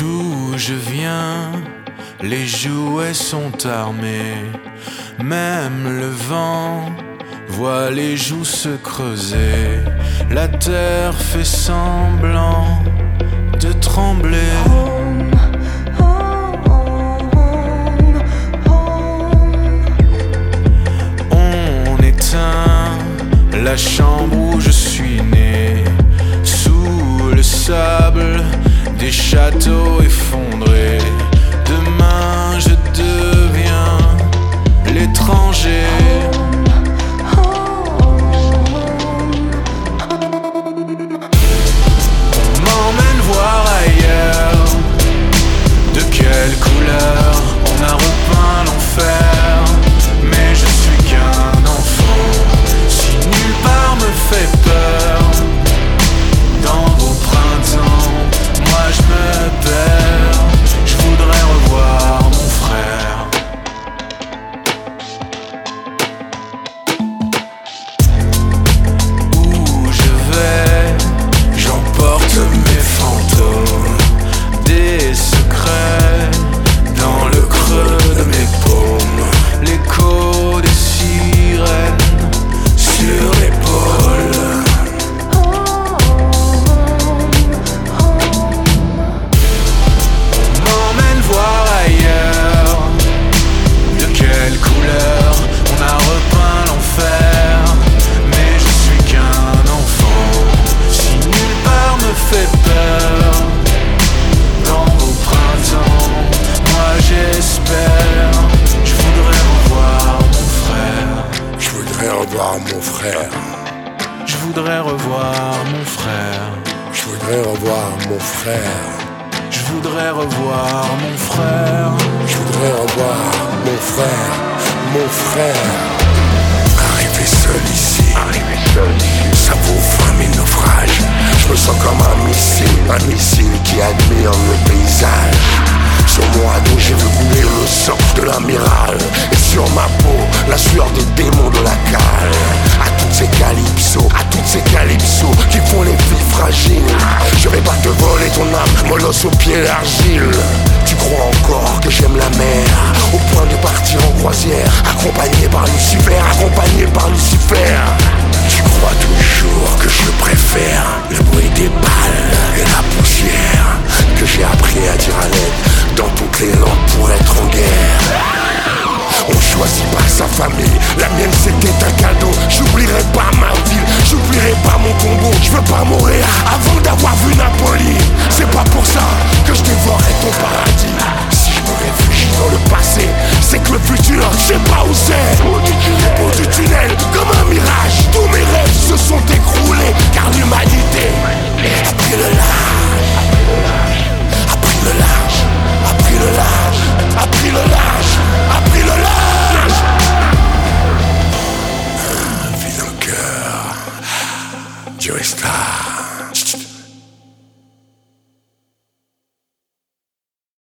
D'où je viens, les jouets sont armés. Même le vent voit les joues se creuser. La terre fait semblant de trembler. On éteint la chambre où je suis né, sous le sable des châteaux effondrés. Demain je deviens l'étranger. On m'emmène voir ailleurs. De quelle couleur on a repeint l'enfer. Mais je suis qu'un enfant. Si nulle part me fait peur, dans vos printemps, moi je me perds. Je voudrais revoir mon frère. Où je vais, j'emporte mes fantômes. Des secrets dans le creux de mes paumes. L'écho des sirènes sur l'épaule. Voir ailleurs. De quelle couleur on a repeint l'enfer. Mais je suis qu'un enfant. Si nulle part me fait peur, dans vos printemps, moi j'espère. Je voudrais revoir mon frère. Je voudrais revoir mon frère. Je voudrais revoir mon frère. Je voudrais revoir mon frère. Je voudrais revoir mon frère. Je voudrais revoir mon frère, mon frère. Arrivé seul ici, ça vaut 20 000 naufrages. Je me sens comme un missile qui admire le paysage. Sur mon radeau j'ai vu couler le sang de l'amiral. Et sur ma peau, la sueur des démons de la cale. À toutes ces calypsos qui font les filles fragiles. Je vais pas te voler ton âme, molosse aux pieds d'argile. Tu crois encore que j'aime la mer, au point de partir en croisière, accompagné par Lucifer. Tu crois toujours que je préfère le bruit des balles et la poussière, que j'ai appris à dire à l'aide dans toutes les langues pour être en guerre. On choisit pas sa famille, la mienne c'était un cadeau. J'oublierai pas ma ville, j'oublierai pas mon Congo. Je veux pas mourir avant d'avoir vu Napoli. C'est pas pour ça que je dévorerai ton paradis. Si je me réfugie dans le passé, c'est que le futur, je sais pas où c'est. Au bout du tunnel, comme un mirage, tous mes rêves se sont écroulés. Car l'humanité a pris le large, a pris le large, a pris le large, a pris le large, a pris le large. Vilain cœur, Dieu est là.